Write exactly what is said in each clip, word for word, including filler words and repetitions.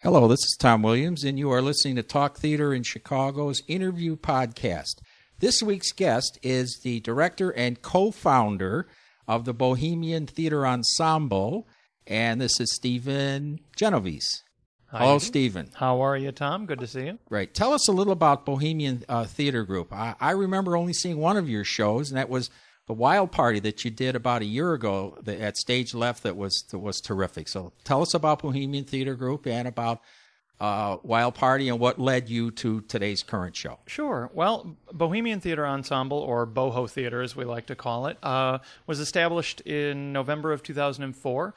Hello, this is Tom Williams, and you are listening to Talk Theater in Chicago's Interview Podcast. This week's guest is the director and co-founder of the Bohemian Theater Ensemble, and this is Stephen Genovese. Hi. Hello, Stephen. How are you, Tom? Good to see you. Right. Tell us a little about Bohemian uh, Theater Group. I, I remember only seeing one of your shows, and that was the Wild Party that you did about a year ago at Stage Left. That was that was terrific. So tell us about Bohemian Theater Group and about uh, Wild Party and what led you to today's current show. Sure. Well, Bohemian Theater Ensemble, or Boho Theater as we like to call it, uh, was established in November of two thousand four.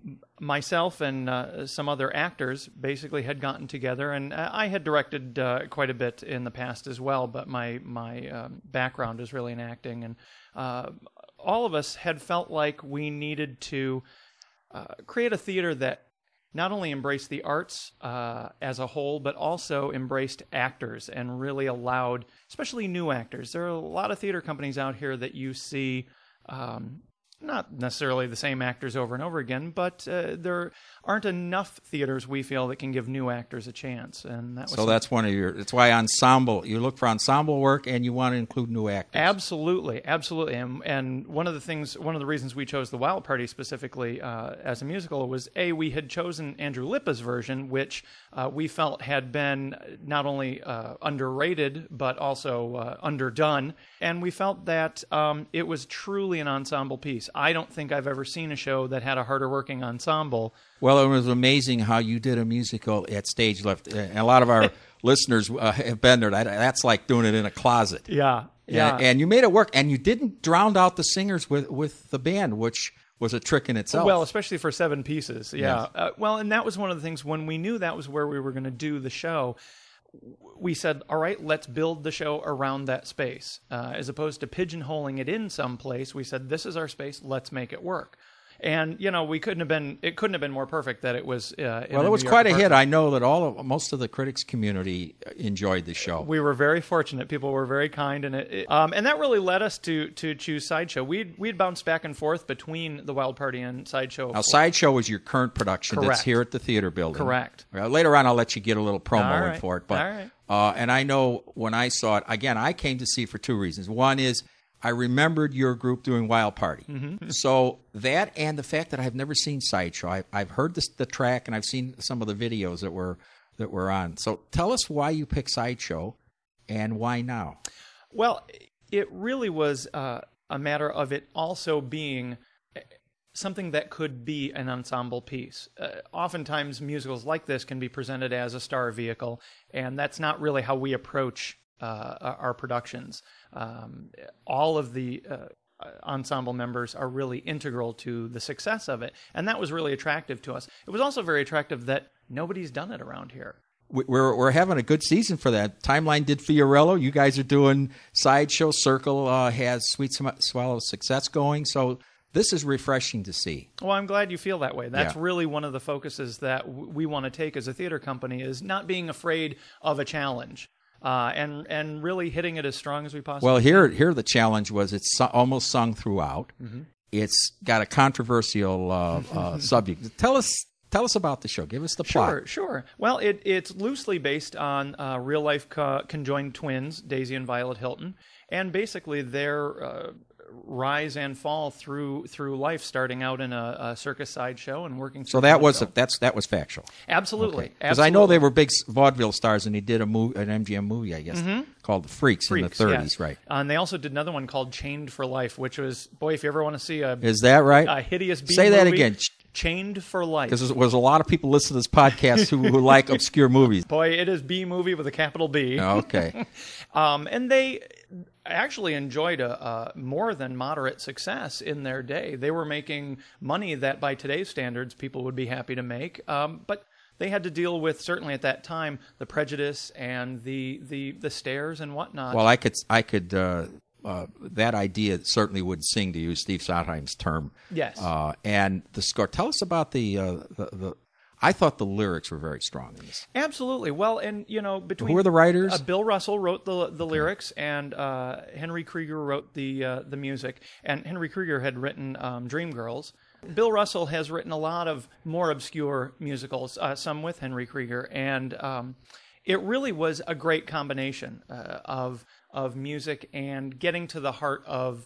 Myself and uh, some other actors basically had gotten together, and I had directed uh, quite a bit in the past as well, but my, my um, background is really in acting, and uh, all of us had felt like we needed to uh, create a theater that not only embraced the arts uh, as a whole, but also embraced actors and really allowed, especially new actors. There are a lot of theater companies out here that you see um, not necessarily the same actors over and over again, but uh, there aren't enough theaters, we feel, that can give new actors a chance. And that was so that's one of your, that's why ensemble, you look for ensemble work and you want to include new actors. Absolutely, absolutely. And, and one of the things, one of the reasons we chose the Wild Party specifically uh, as a musical was, A, we had chosen Andrew Lippa's version, which uh, we felt had been not only uh, underrated, but also uh, underdone. And we felt that um, it was truly an ensemble piece. I don't think I've ever seen a show that had a harder working ensemble. Well, it was amazing how you did a musical at Stage Left. And a lot of our listeners uh, have been there. That's like doing it in a closet. Yeah, yeah. And, and you made it work. And you didn't drown out the singers with, with the band, which was a trick in itself. Well, especially for seven pieces. Yeah. Yes. Uh, well, and that was one of the things when we knew that was where we were going to do the show. We said, all right, let's build the show around that space. Uh, as opposed to pigeonholing it in some place, we said, this is our space, let's make it work. And, you know, we couldn't have been, it couldn't have been more perfect that it was uh, in Well, a it was New quite York a hit. apartment. I know that all of, most of the critics community enjoyed the show. We were very fortunate. People were very kind, and it, it, um, and that really led us to to choose Sideshow. We'd we'd bounced back and forth between the Wild Party and Sideshow. Now, Sideshow is your current production Correct. that's here at the theater building. Correct. Well, later on, I'll let you get a little promo All in right. for it. But, All right. uh, and I know when I saw it, again, I came to see it for two reasons. One is I remembered your group doing Wild Party. Mm-hmm. So that and the fact that I've never seen Sideshow. I, I've heard this, the track, and I've seen some of the videos that were that were on. So tell us why you picked Sideshow and why now. Well, it really was uh, a matter of it also being something that could be an ensemble piece. Uh, oftentimes, musicals like this can be presented as a star vehicle, and that's not really how we approach uh, our productions. Um, all of the uh, ensemble members are really integral to the success of it, and that was really attractive to us. It was also very attractive that nobody's done it around here. We're we're having a good season for that. Timeline did Fiorello. You guys are doing Sideshow. Circle uh, has Sweet Swallow Success going. So this is refreshing to see. Well, I'm glad you feel that way. That's Yeah. really one of the focuses that w- we want to take as a theater company, is not being afraid of a challenge. Uh, and and really hitting it as strong as we possibly Well, can. here here the challenge was it's su- almost sung throughout. Mm-hmm. It's got a controversial uh, uh, subject. Tell us tell us about the show. Give us the plot. Sure, sure. Well, it, it's loosely based on uh, real-life co- conjoined twins, Daisy and Violet Hilton, and basically their uh, rise and fall through through life, starting out in a, a circus sideshow and working. So through that was vaudeville. that's that was factual. Absolutely, Because I know they were big vaudeville stars, and he did a movie, an M G M movie, I guess, Mm-hmm. called The Freaks, in the Freaks, thirties, yes. right? Uh, and they also did another one called Chained for Life, which was, boy, if you ever want to see a, Is that right? a hideous B Say that movie, again. Chained for Life. Because there was a lot of people listening to this podcast who, who like obscure movies. Boy, it is B movie with a capital B. Okay. Um, and they actually enjoyed a, a more than moderate success in their day. They were making money that by today's standards people would be happy to make, um, but they had to deal with, certainly at that time, the prejudice and the the, the stares and whatnot. Well, I could, I could. Uh, uh, that idea certainly would sing, to use Steve Sondheim's term. Yes. Uh, and the score. Tell us about the, uh, the the. I thought the lyrics were very strong in this. Absolutely. Well, and, you know, between... Who are the writers? Uh, Bill Russell wrote the the okay. lyrics, and uh, Henry Krieger wrote the uh, the music. And Henry Krieger had written um, Dreamgirls. Bill Russell has written a lot of more obscure musicals, uh, some with Henry Krieger, and um, it really was a great combination uh, of of music and getting to the heart of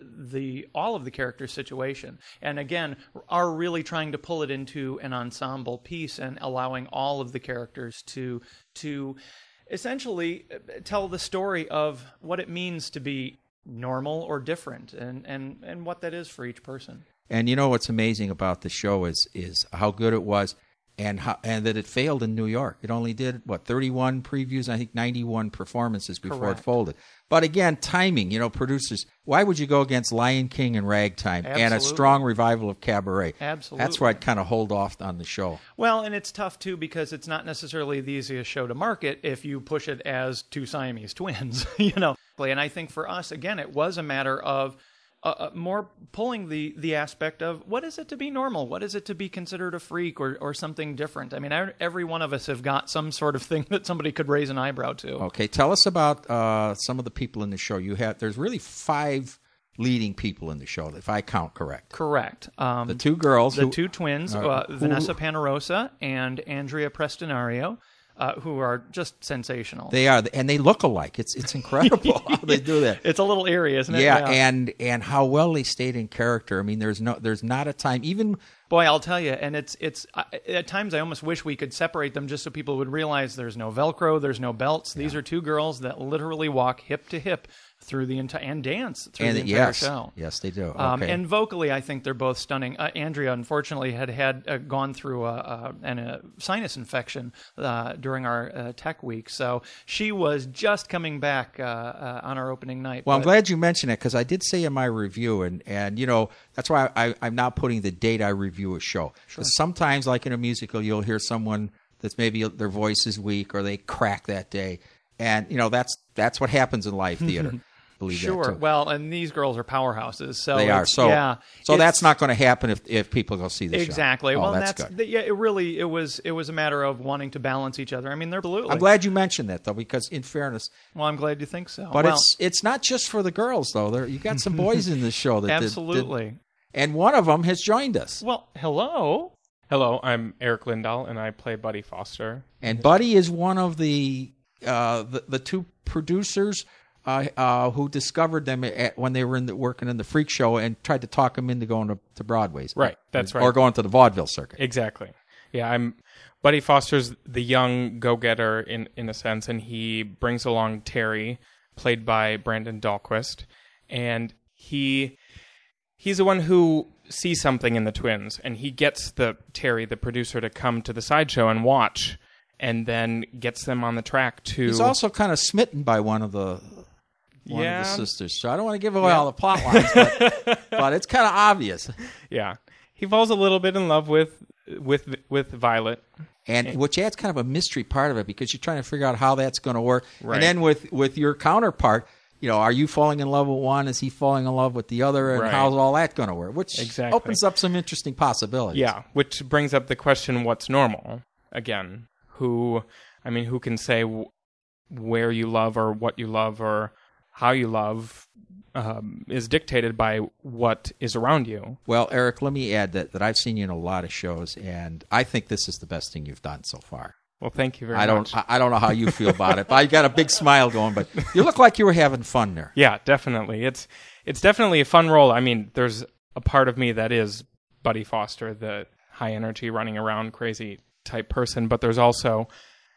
the all of the characters' situation. And again, are really trying to pull it into an ensemble piece and allowing all of the characters to to essentially tell the story of what it means to be normal or different, and, and, and what that is for each person. And you know what's amazing about the show is is how good it was, and how, and that it failed in New York. It only did, what, thirty-one previews, I think ninety-one performances before Correct. It folded. But again, timing, you know, producers, why would you go against Lion King and Ragtime Absolutely. and a strong revival of Cabaret? Absolutely. That's where I'd kind of hold off on the show. Well, and it's tough, too, because it's not necessarily the easiest show to market if you push it as two Siamese twins, you know. And I think for us, again, it was a matter of Uh, more pulling the, the aspect of what is it to be normal? What is it to be considered a freak or, or something different? I mean, every one of us have got some sort of thing that somebody could raise an eyebrow to. Okay, tell us about uh, some of the people in the show. You have There's really five leading people in the show, if I count correct. Correct. Um, the two girls. The who, two twins, uh, uh, Vanessa Panerosa and Andrea Prestinario. Uh, who are just sensational. They are, and they look alike. It's it's incredible how they do that. It's a little eerie, isn't it? Yeah, yeah, and and how well they stayed in character. I mean, there's no there's not a time even. Boy, I'll tell you, and it's it's uh, at times I almost wish we could separate them just so people would realize there's no Velcro, there's no belts. These yeah. are two girls that literally walk hip to hip through the entire and dance through and the entire yes, show. Yes, they do. Um, okay. And vocally, I think they're both stunning. Uh, Andrea, unfortunately, had had uh, gone through a, a, an, a sinus infection uh, during our uh, tech week, so she was just coming back uh, uh, on our opening night. Well, but, I'm glad you mentioned it because I did say in my review, and, and you know that's why I, I'm not putting the date I review a show. Sure. Sometimes, like in a musical, you'll hear someone that's maybe their voice is weak or they crack that day, and you know that's that's what happens in live theater. Believe sure. That too. Well, and these girls are powerhouses, so they are. So yeah, so that's not going to happen if if people go see the exactly. show. Exactly. Oh, well, that's, that's good. yeah. It really it was it was a matter of wanting to balance each other. I mean, they're absolutely. I'm glad you mentioned that though, because in fairness, well, I'm glad you think so. But well, it's it's not just for the girls though. There you got some boys in this show that absolutely. Did, did, and one of them has joined us. Well, hello. Hello, I'm Eric Lindahl, and I play Buddy Foster. And Buddy is one of the uh, the, the two producers uh, uh, who discovered them at, when they were in the, working in the Freak Show and tried to talk them into going to, to Broadway's. Right, that's or, right. Or going to the vaudeville circuit. Exactly. Yeah, I'm Buddy Foster's the young go-getter in, in a sense, and he brings along Terry, played by Brandon Dahlquist, and he he's the one who sees something in the twins, and he gets the Terry, the producer, to come to the sideshow and watch, and then gets them on the track to... He's also kind of smitten by one of the one yeah. of the sisters, so I don't want to give away yeah. all the plot lines, but, but it's kind of obvious. Yeah. He falls a little bit in love with with with Violet. And which adds kind of a mystery part of it because you're trying to figure out how that's going to work. Right. And then with, with your counterpart, you know, are you falling in love with one? Is he falling in love with the other? And right. how's all that going to work? Which exactly. opens up some interesting possibilities. Yeah, which brings up the question, what's normal? Again, who, I mean, who can say w- where you love or what you love or how you love um, is dictated by what is around you. Well, Eric, let me add that, that I've seen you in a lot of shows, and I think this is the best thing you've done so far. Well, thank you very I don't, much. I, I don't know how you feel about it, but I got a big smile going, but you look like you were having fun there. Yeah, definitely. It's it's definitely a fun role. I mean, there's a part of me that is Buddy Foster, the high energy, running around, crazy type person, but there's also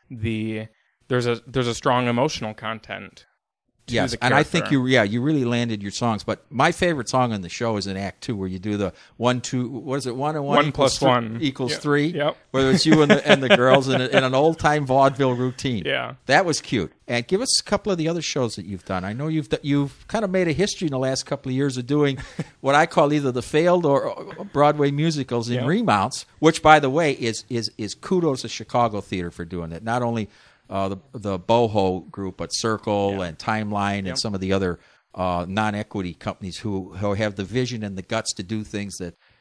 the there's a there's a strong emotional content. Yes, and I think you, yeah, you really landed your songs. But my favorite song on the show is in Act Two, where you do the one, two, what is it, one and one, one equals plus th- one equals yep. three. Yep. Whether it's you and the and the girls in, a, in an old time vaudeville routine. Yeah, that was cute. And give us a couple of the other shows that you've done. I know you've you've kind of made a history in the last couple of years of doing what I call either the failed or Broadway musicals in yep. remounts. Which, by the way, is is is kudos to Chicago Theater for doing it. Not only Uh, the the Boho group, but Circle yeah. and Timeline and yep. some of the other uh, non-equity companies who, who have the vision and the guts to do things that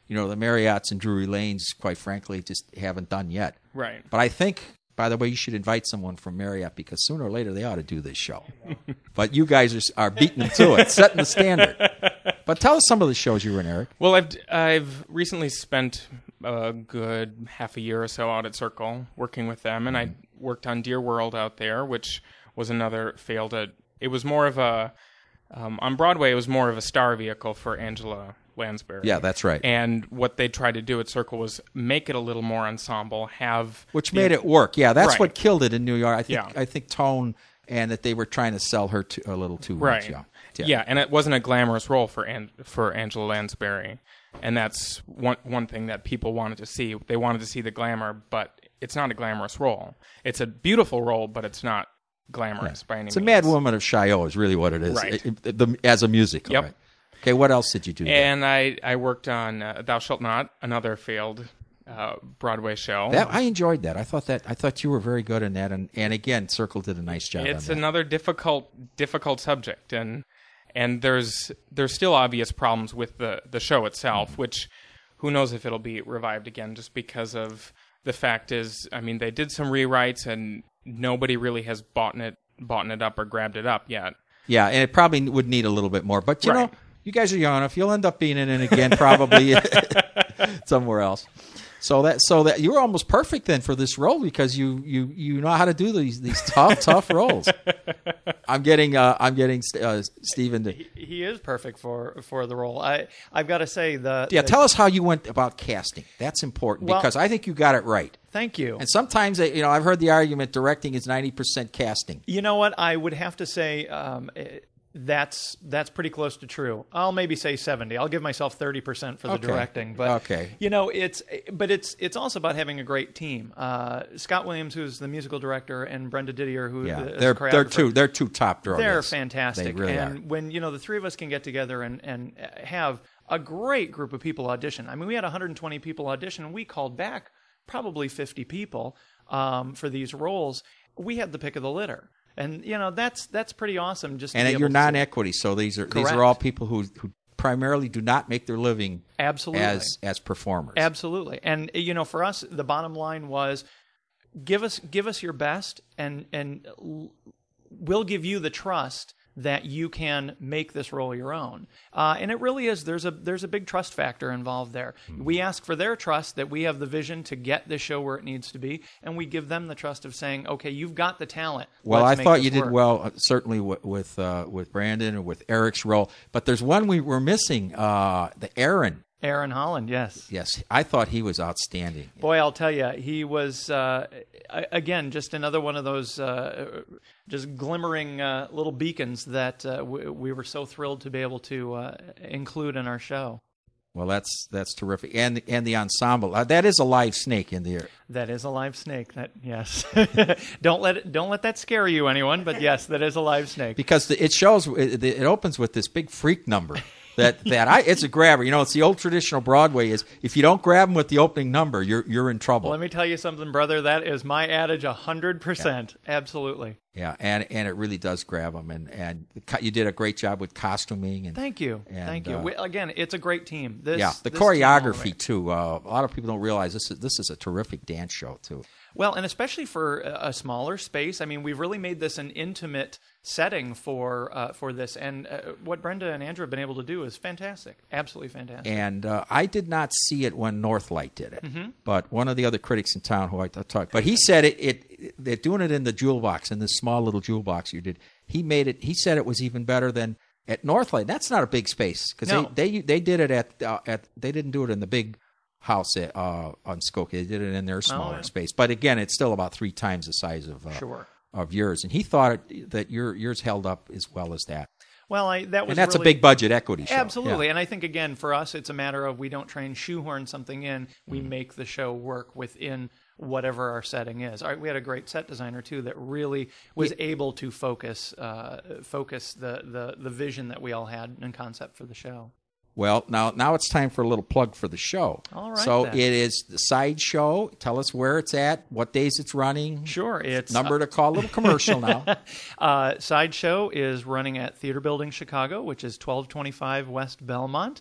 you know, the Marriotts and Drury Lanes, quite frankly, just haven't done yet. Right. But I think, by the way, you should invite someone from Marriott because sooner or later they ought to do this show. But you guys are, are beating them to it, setting the standard. But tell us some of the shows you were in, Eric. Well, I've I've recently spent a good half a year or so out at Circle working with them, and I worked on Dear World out there, which was another failed. At, it was more of a um, on Broadway. It was more of a star vehicle for Angela Lansbury. Yeah, that's right. And what they tried to do at Circle was make it a little more ensemble, have which the, made it work. Yeah, that's right. what killed it in New York. I think Yeah. I think tone and that they were trying to sell her to, a little too right. much. Yeah. Yeah. Yeah. and it wasn't a glamorous role for An- for Angela Lansbury, and that's one one thing that people wanted to see. They wanted to see the glamour, but it's not a glamorous role. It's a beautiful role, but it's not glamorous by any It's a means. Mad Woman of Chaillot is really what it is. Right. It- it- the- as a musical. Yep. Right? Okay, what else did you do? there? And I, I worked on uh, Thou Shalt Not, another failed uh, Broadway show. That I enjoyed that. I thought that I thought you were very good in that, and, and again, Circle did a nice job. It's on that. another difficult difficult subject, and and there's there's still obvious problems with the, the show itself, Mm-hmm. which who knows if it'll be revived again, just because of the fact is, I mean, they did some rewrites, and nobody really has bought it bought it up or grabbed it up yet. Yeah, and it probably would need a little bit more. But you Right. know, you guys are young enough. You'll end up being in it again, probably somewhere else. So that so that you were almost perfect then for this role because you you, you know how to do these these tough tough roles. I'm getting uh, I'm getting uh, Stephen to He is perfect for for the role. I I've got to say the yeah. the- Tell us how you went about casting. That's important Well- because I think you got it right. Thank you. And sometimes you know I've heard the argument directing is ninety percent casting. You know what? I would have to say um, eh, that's that's pretty close to true. I'll maybe say seventy. I'll give myself thirty percent for the Okay. directing. But Okay. you know, it's but it's it's also about having a great team. Uh, Scott Williams, who's the musical director, and Brenda Didier, who Yeah, is they're the they're choreographer. two they're two top drawers. They're fantastic. They really and are. when, you know, the three of us can get together and, and have a great group of people audition. I mean, we had one hundred twenty people audition, and we called back probably fifty people um, for these roles. We had the pick of the litter. And, you know, that's that's pretty awesome. Just to And be you're able to see. non-equity, so these are these Correct. are all people who who primarily do not make their living Absolutely. as as performers. Absolutely. And, you know, for us, the bottom line was give us give us your best, and and l- we'll give you the trust that you can make this role your own. Uh, and it really is. There's a there's a big trust factor involved there. Mm-hmm. We ask for their trust that we have the vision to get this show where it needs to be, and we give them the trust of saying, okay, you've got the talent. Well, Let's I make thought this you did work. well, uh, certainly with with, uh, with Brandon and with Eric's role. But there's one we were missing, uh, the Aaron. Aaron Holland, yes. Yes, I thought he was outstanding. Boy, I'll tell you, he was uh, a- again just another one of those uh, just glimmering uh, little beacons that uh, we, we were so thrilled to be able to uh, include in our show. Well, that's that's terrific, and and the ensemble uh, that is a live snake in the air. That is a live snake. That yes, don't let it, don't let that scare you, anyone. But yes, that is a live snake. Because the, it shows it, it opens with this big freak number that that I it's a grabber. You know, it's the old traditional Broadway is if you don't grab them with the opening number, you're you're in trouble. Let me tell you something, brother. That is my adage, a hundred percent. Absolutely. Yeah, and and it really does grab them, and and you did a great job with costuming and Thank you. And, Thank you. uh, We, again, it's a great team. This, yeah, the this team all the way. choreography too. Uh, a lot of people don't realize this is this is a terrific dance show too. Well, and especially for a a smaller space. I mean, we've really made this an intimate setting for uh, for this, and uh, what Brenda and Andrew have been able to do is fantastic, absolutely fantastic. And uh, I did not see it when Northlight did it, Mm-hmm. but one of the other critics in town who I talked, but he said it, it. They're doing it in the jewel box, in this small little jewel box you did. He made it. He said it was even better than at Northlight. That's not a big space because No. they, they they did it at uh, at they didn't do it in the big house at, uh, on Skokie. They did it in their smaller yeah. space. But again, it's still about three times the size of uh, Sure. of yours. And he thought it, that your yours held up as well as that. Well, I, that was And that's really, a big budget equity show. Absolutely. Yeah. And I think, again, for us, it's a matter of we don't try and shoehorn something in. We Mm. make the show work within whatever our setting is. All right, we had a great set designer, too, that really was able to focus uh, focus the, the, the vision that we all had and concept for the show. Well, now now it's time for a little plug for the show. All right, So then. it is the Sideshow. Tell us where it's at, what days it's running. Sure. It's Number to call, a little commercial now. Uh, Sideshow is running at Theater Building Chicago, which is twelve twenty-five West Belmont.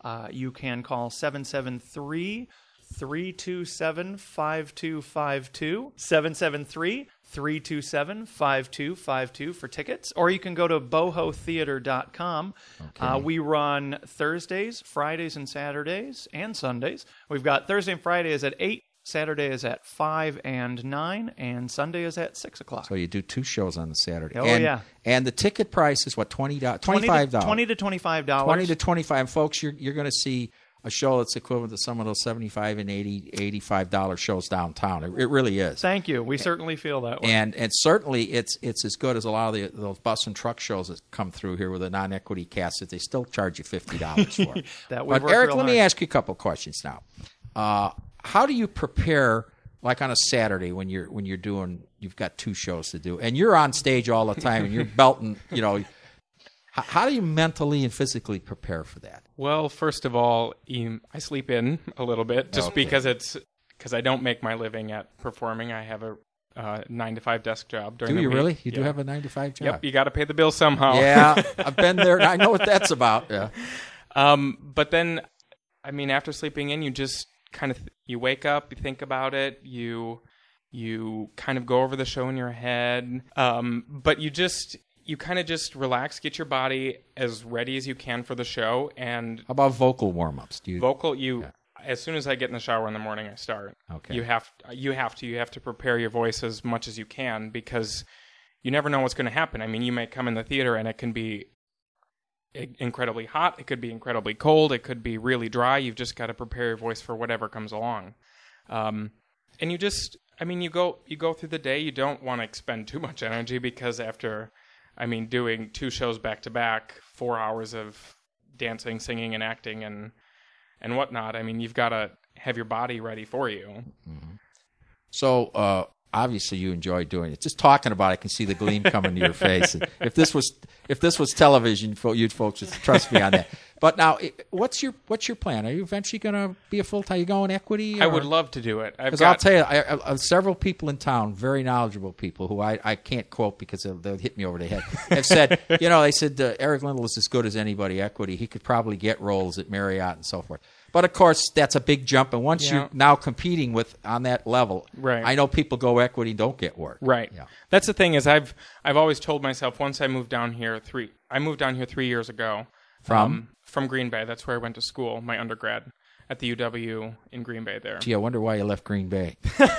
Uh, you can call seven seven three, three two seven, five two five two, seven seven three, three two seven, five two five two for tickets, or you can go to boho theater dot com. Okay. Uh, we run Thursdays, Fridays, and Saturdays, and Sundays. We've got Thursday and Friday is at eight, Saturday is at five and nine, and Sunday is at six o'clock. So you do two shows on the Saturday. Oh, and, yeah. And the ticket price is what, twenty dollars? twenty-five dollars. twenty to twenty-five dollars. twenty to twenty-five. And folks, you're, you're going to see a show that's equivalent to some of those seventy-five and eighty, eighty-five dollars shows downtown. It, it really is. Thank you. We certainly feel that way. And and certainly it's it's as good as a lot of the, those bus and truck shows that come through here with a non-equity cast that they still charge you fifty dollars for. That would But work Eric, real let me hard. ask you a couple of questions now. Uh, how do you prepare, like on a Saturday when you're when you're doing, you've got two shows to do, and you're on stage all the time and you're belting, you know, how, how do you mentally and physically prepare for that? Well, first of all, you, I sleep in a little bit just Okay. because it's because I don't make my living at performing. I have a uh, nine to five desk job during Do the you week. really? You do Yeah. have a nine to five job? Yep, you got to pay the bill somehow. Yeah, I've been there. I know what that's about. Yeah. Um, but then, I mean, after sleeping in, you just kind of you wake up, you think about it, you you kind of go over the show in your head, um, but you just you kind of just relax, get your body as ready as you can for the show, and How about vocal warm-ups? Do you? vocal. You as soon as I get in the shower in the morning, I start. Okay. You have you have to you have to prepare your voice as much as you can because you never know what's going to happen. I mean, you may come in the theater and it can be incredibly hot, it could be incredibly cold, it could be really dry. You've just got to prepare your voice for whatever comes along. Um, and you just, I mean, you go you go through the day, you don't want to expend too much energy because after, I mean, doing two shows back to back, four hours of dancing, singing, and acting and and whatnot, I mean, you've got to have your body ready for you. So uh, obviously you enjoy doing it. Just talking about it, I can see the gleam coming to your face. If this was if this was television, fo- you'd folks would trust me on that. But now, it- what's your what's your plan? Are you eventually going to be a full time? You going equity? I would love to do it. I've Because got, I'll tell you, I, I, I, several people in town, very knowledgeable people, who I, I can't quote because they'll, they'll hit me over the head, have said, you know, they said uh, Eric Lindell is as good as anybody equity. He could probably get roles at Marriott and so forth. But, of course, that's a big jump. And once Yeah. you're now competing with on that level, Right. I know people go equity and don't get work. Right. Yeah. That's the thing is I've I've always told myself once I moved down here three I moved down here three years ago. From? Um, from Green Bay. That's where I went to school, my undergrad at the U W in Green Bay there. Gee, I wonder why you left Green Bay.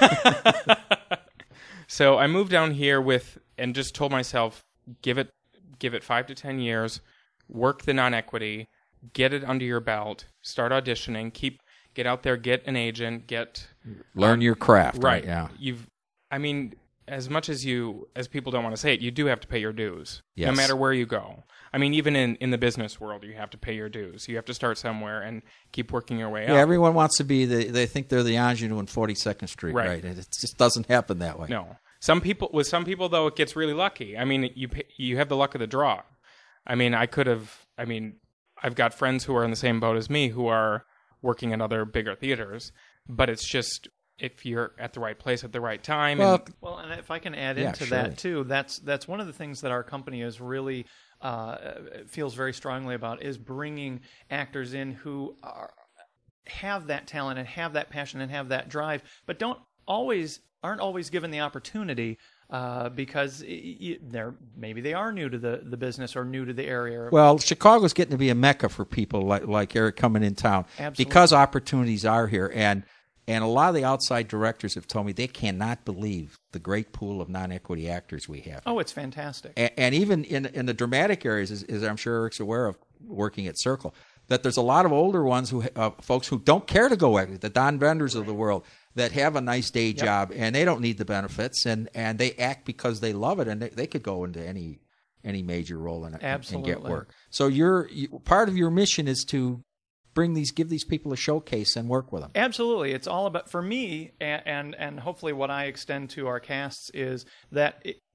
So I moved down here with and just told myself, give it give it five to ten years, work the non-equity, get it under your belt, start auditioning, keep get out there, get an agent, get Learn your craft. right. Yeah. You've I mean, as much as you as people don't want to say it, you do have to pay your dues. No Yes. matter where you go. I mean, even in, in the business world, you have to pay your dues. You have to start somewhere and keep working your way Yeah, up. everyone wants to be the. They think they're the ingenue in forty-second Street, right? Right. And it just doesn't happen that way. No. Some people with some people though it gets really lucky. I mean, you pay- you have the luck of the draw. I mean, I could have I mean, I've got friends who are in the same boat as me who are working in other bigger theaters, but it's just if you're at the right place at the right time Well, and Well, and if I can add Yeah, into surely. that too, that's that's one of the things that our company is really uh, feels very strongly about is bringing actors in who are, have that talent and have that passion and have that drive, but don't always aren't always given the opportunity uh, because y- y- they're maybe they are new to the, the business or new to the area. Well, Chicago's getting to be a mecca for people like like Eric coming in town Absolutely. because opportunities are here, and and a lot of the outside directors have told me they cannot believe the great pool of non-equity actors we have. Oh, it's fantastic. And, and even in in the dramatic areas, as, as I'm sure Eric's aware of working at Circle, that there's a lot of older ones who uh, folks who don't care to go equity, the Don Benders of the world, that have a nice day job and they don't need the benefits, and, and they act because they love it, and they, they could go into any any major role and, and Absolutely. get work. So your you, part of your mission is to bring these, give these people a showcase and work with them. Absolutely. It's all about, for me, and, and, and hopefully what I extend to our casts is that it,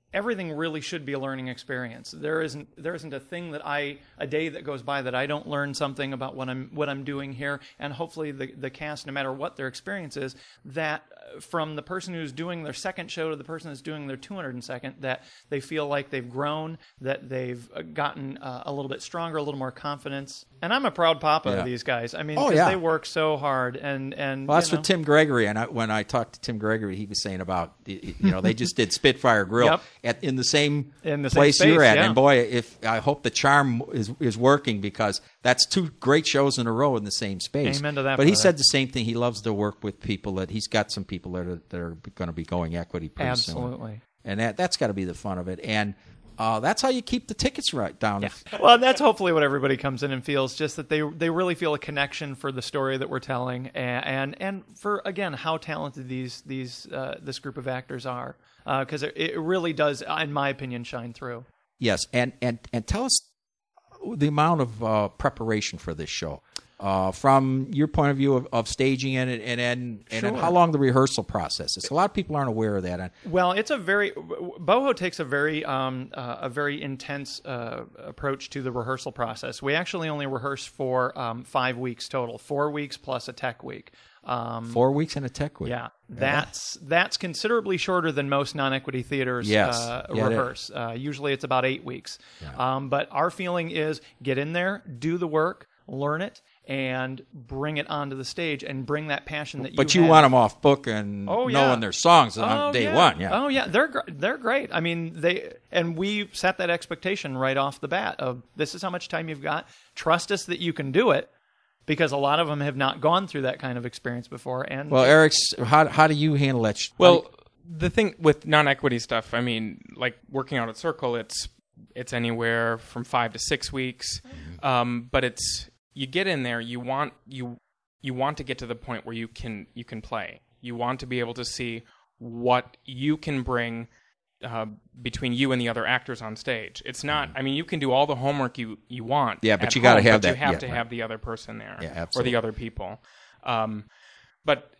everything really should be a learning experience. There isn't there isn't a thing that I a day that goes by that I don't learn something about what I'm what I'm doing here. And hopefully the the cast, no matter what their experience is, that from the person who's doing their second show to the person that's doing their two hundred second, that they feel like they've grown, that they've gotten uh, a little bit stronger, a little more confidence. And I'm a proud papa Yeah. of these guys. I mean, Oh, 'cause yeah. they work so hard. And, and Well, that's you know, what Tim Gregory, and I, when I talked to Tim Gregory, he was saying about, you know, they just did Spitfire Grill Yep. at in the same In the same place space, you're at. yeah. And boy, if I hope the charm is is working, because that's two great shows in a row in the same space. Amen to that, But he brother. said the same thing. He loves to work with people that he's got some people that are that are going to be going equity pretty soon. Absolutely. And that that's got to be the fun of it. And uh, that's how you keep the tickets right down. If, Well, that's hopefully what everybody comes in and feels, just that they they really feel a connection for the story that we're telling, and and, and for, again, how talented these these uh, this group of actors are, because it, it really does, in my opinion, shine through. Yes, and, and, and tell us the amount of uh, preparation for this show, uh, from your point of view of, of staging it, and and, and, and Sure. how long the rehearsal process is. A lot of people aren't aware of that. Well, it's a very Boho takes a very um, uh, a very intense uh, approach to the rehearsal process. We actually only rehearse for um, five weeks total, four weeks plus a tech week. Um, Four weeks in a tech week. Yeah, that's that's considerably shorter than most non-equity theaters Yes. uh, Yeah, it rehearse. Uh, usually it's about eight weeks. Um, but our feeling is get in there, do the work, learn it, and bring it onto the stage and bring that passion that you But you have. want them off book and Oh, yeah. knowing their songs on Oh, day yeah. one. Yeah. Oh yeah, they're gr- they're great. I mean, they and we set that expectation right off the bat of this is how much time you've got. Trust us that you can do it, because a lot of them have not gone through that kind of experience before. And Well, Eric's, how how do you handle that? sh- Well, the thing with non-equity stuff, I mean, like working out at Circle, it's it's anywhere from five to six weeks. Um, but it's you get in there, you want you you want to get to the point where you can you can play. You want to be able to see what you can bring uh, between you and the other actors on stage. It's not. I mean, you can do all the homework you you want. Yeah, but at you gotta home, have but that- You have yeah, to right. have the other person there, Yeah, or absolutely. the other people. Um, but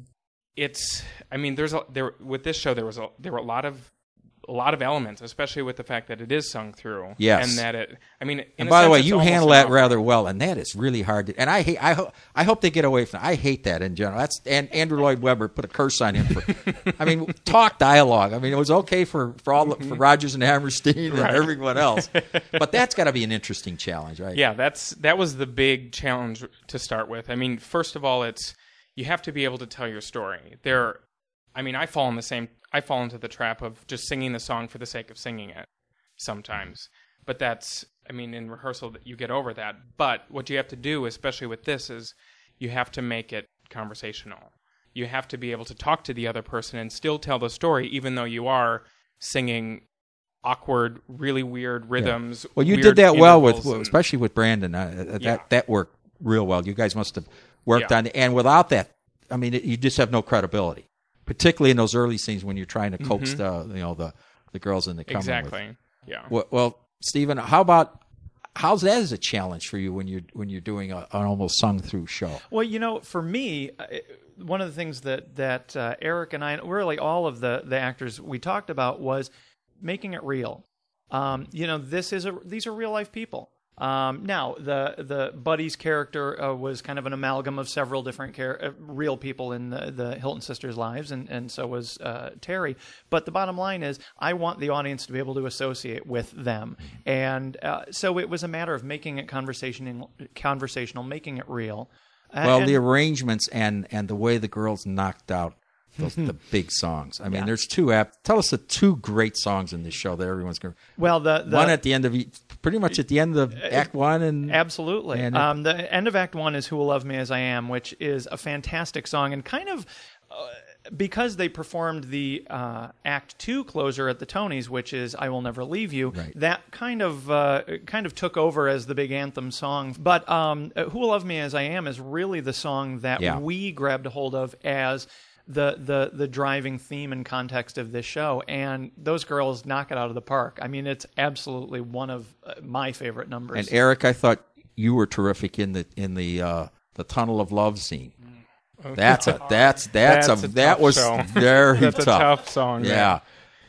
it's. I mean, there's a there with this show. There was a there were a lot of a lot of elements, especially with the fact that it is sung through. Yes. and that it. I mean, in And a by the sense, way, it's you almost handle an that opera. rather well, and that is really hard. To, and I hate. I hope. I hope they get away from. I hate that in general. That's and Andrew Lloyd Webber put a curse on him for. I mean, talk dialogue. I mean, it was okay for for all the, for Rogers and Hammerstein and everyone else, but that's got to be an interesting challenge, right? Yeah, that's that was the big challenge to start with. I mean, first of all, it's you have to be able to tell your story. There, I mean, I fall in the same. I fall into the trap of just singing the song for the sake of singing it sometimes. But that's, I mean, in rehearsal that you get over that. But what you have to do, especially with this, is you have to make it conversational. You have to be able to talk to the other person and still tell the story, even though you are singing awkward, really weird rhythms. Well, you weird did that well with, intervals and- especially with Brandon. Uh, that Yeah. that worked real well. You guys must have worked Yeah. on it, and without that, I mean, it, you just have no credibility, particularly in those early scenes when you're trying to coax the you know the the girls in the coming with. Exactly. Yeah. Well, well, Stephen, how about how's that as a challenge for you when you're when you're doing a, an almost sung through show? Well, you know, for me, uh, one of the things that that uh, Eric and I, really all of the the actors we talked about, was making it real. Um, you know, this is a these are real life people. Um, now, the the Buddy's character uh, was kind of an amalgam of several different char- uh, real people in the, the Hilton sisters' lives, and, and so was uh, Terry. But the bottom line is, I want the audience to be able to associate with them. And uh, so it was a matter of making it conversational, conversational making it real. Well, and, the arrangements and and the way the girls knocked out those, the big songs. I mean, Yeah. there's two app. Tell us the two great songs in this show that everyone's going. to... well, the, the One at the end of each, pretty much at the end of Act One, and Absolutely. And it- um, the end of Act One is "Who Will Love Me as I Am," which is a fantastic song, and kind of uh, because they performed the uh, Act Two closer at the Tonys, which is "I Will Never Leave You." Right. That kind of uh, kind of took over as the big anthem song. But um, "Who Will Love Me as I Am" is really the song that Yeah. we grabbed a hold of as the the the driving theme and context of this show, and those girls knock it out of the park. I mean, it's absolutely one of uh, my favorite numbers. and Eric, I thought you were terrific in the in the uh, the Tunnel of Love scene. That's a that's that's, That's a, a that tough was show. very That's a tough. tough song. Yeah.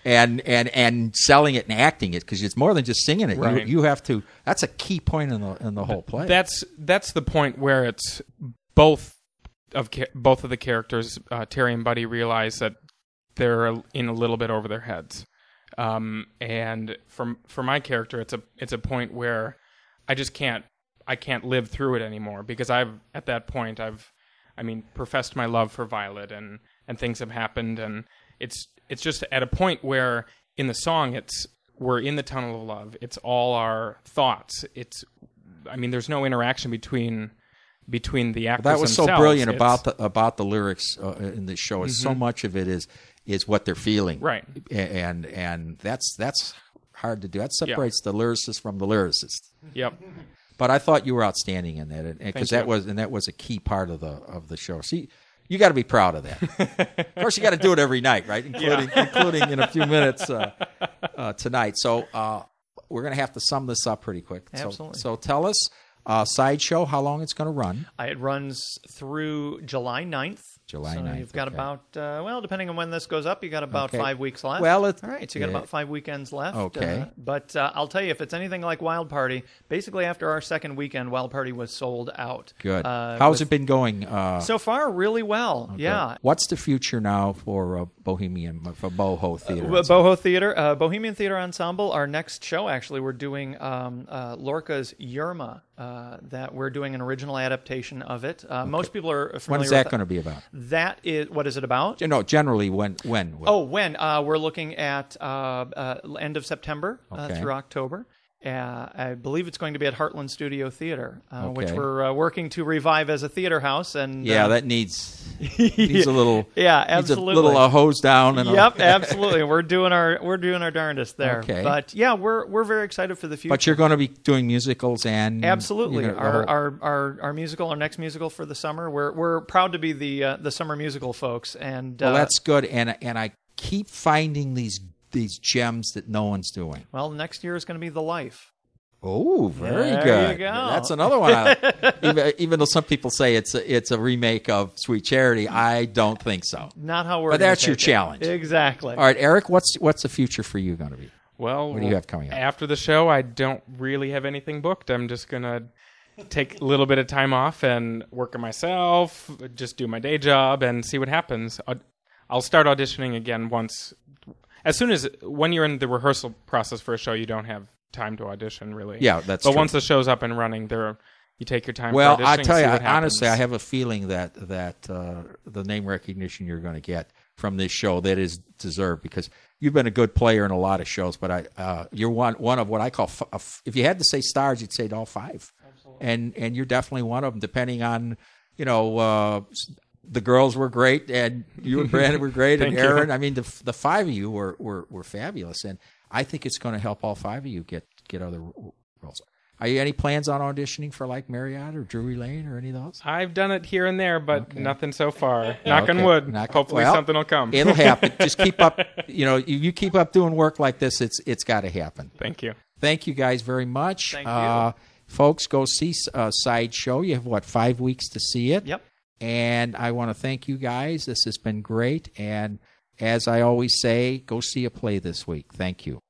and and and selling it and acting it, because it's more than just singing it. Right. You, you have to. That's a key point in the in the whole play. That's that's the point where it's both of ca- both of the characters, uh, Terry and Buddy, realize that they're in a little bit over their heads. Um, and for for my character, it's a it's a point where I just can't I can't live through it anymore, because I've at that point I've I mean professed my love for Violet, and, and things have happened, and it's it's just at a point where in the song it's we're in the tunnel of love. It's all our thoughts. It's I mean there's no interaction between between the actors. That was themselves. so brilliant It's, about the about the lyrics uh, in this show. Is Mm-hmm. so much of it is is what they're feeling, Right. And and that's that's hard to do. That separates the lyricist from the lyricist. Yep. But I thought you were outstanding in that, because that you. was and that was a key part of the of the show. See, you got to be proud of that. Of course, you got to do it every night, right? Including including in a few minutes uh, uh, tonight. So uh, we're going to have to sum this up pretty quick. So, Absolutely. So tell us, uh, Sideshow, how long it's going to run? Uh, It runs through July ninth. July so ninth, you've got okay. about, uh, well, depending on when this goes up, you got about Okay. five weeks left. Well, it- all right, so you got yeah. about five weekends left. Okay. Uh, but uh, I'll tell you, if it's anything like Wild Party, basically after our second weekend, Wild Party was sold out. Good. Uh, How's with- it been going? Uh, So far, really well. Yeah. What's the future now for uh, Bohemian, for Boho Theater? Uh, Boho Theater, uh, Bohemian Theater Ensemble. Our next show, actually, we're doing um, uh, Lorca's Yerma. Uh, that we're doing an original adaptation of it. Uh, Most people are familiar When is with that going to be about? That is what is it about? No, generally when when? when? Oh, when? Uh, we're looking at uh, uh, end of September uh, Okay. through October. Uh, I believe it's going to be at Heartland Studio Theater, uh, which Okay. we're uh, working to revive as a theater house. And yeah, uh, that needs needs a little. Yeah, needs absolutely. a little uh, hose down. And a- Yep, absolutely. We're doing our we're doing our darndest there. Okay. But yeah, we're we're very excited for the future. But you're going to be doing musicals and Absolutely, you're gonna- the our, whole- our our our musical, our next musical for the summer. We're we're proud to be the uh, the summer musical folks, and well, uh, that's good. And and I keep finding these these gems that no one's doing. well, next year is going to be The Life. Oh, very There good. you go. That's another one. I, even, even though some people say it's a, it's a remake of Sweet Charity, I don't think so. Not how we're. But gonna that's your take it. challenge. Exactly. All right, Eric, what's what's the future for you going to be? Well, What do you have coming up? After the show, I don't really have anything booked. I'm just going to take a little bit of time off and work on myself, just do my day job, and see what happens. I'll- I'll start auditioning again once. As soon as, when you're in the rehearsal process for a show, you don't have time to audition, really. Yeah, that's But true. once the show's up and running, there you take your time Well, for auditioning, I tell you, see what I, honestly, I happens. have a feeling that that uh, the name recognition you're going to get from this show, that is deserved, because you've been a good player in a lot of shows. But I, uh, you're one one of what I call, f- a f- if you had to say stars, you'd say all five. Absolutely. And and you're definitely one of them. Depending on, you know, uh, the girls were great, and you and Brandon were great, and Thank you. Aaron. I mean, the the five of you were were, were fabulous, and I think it's going to help all five of you get get other roles. Are you any plans on auditioning for like Marriott or Drury Lane or any of those? I've done it here and there, but nothing so far. Knock on Okay. wood. Knock- Hopefully well, something will come. It'll happen. Just keep up. You know, you, you keep up doing work like this. It's it's got to happen. Thank you. Thank you guys very much. Thank you. Uh, folks, go see uh, Sideshow. You have what, five weeks to see it. Yep. And I want to thank you guys. This has been great. And as I always say, go see a play this week. Thank you.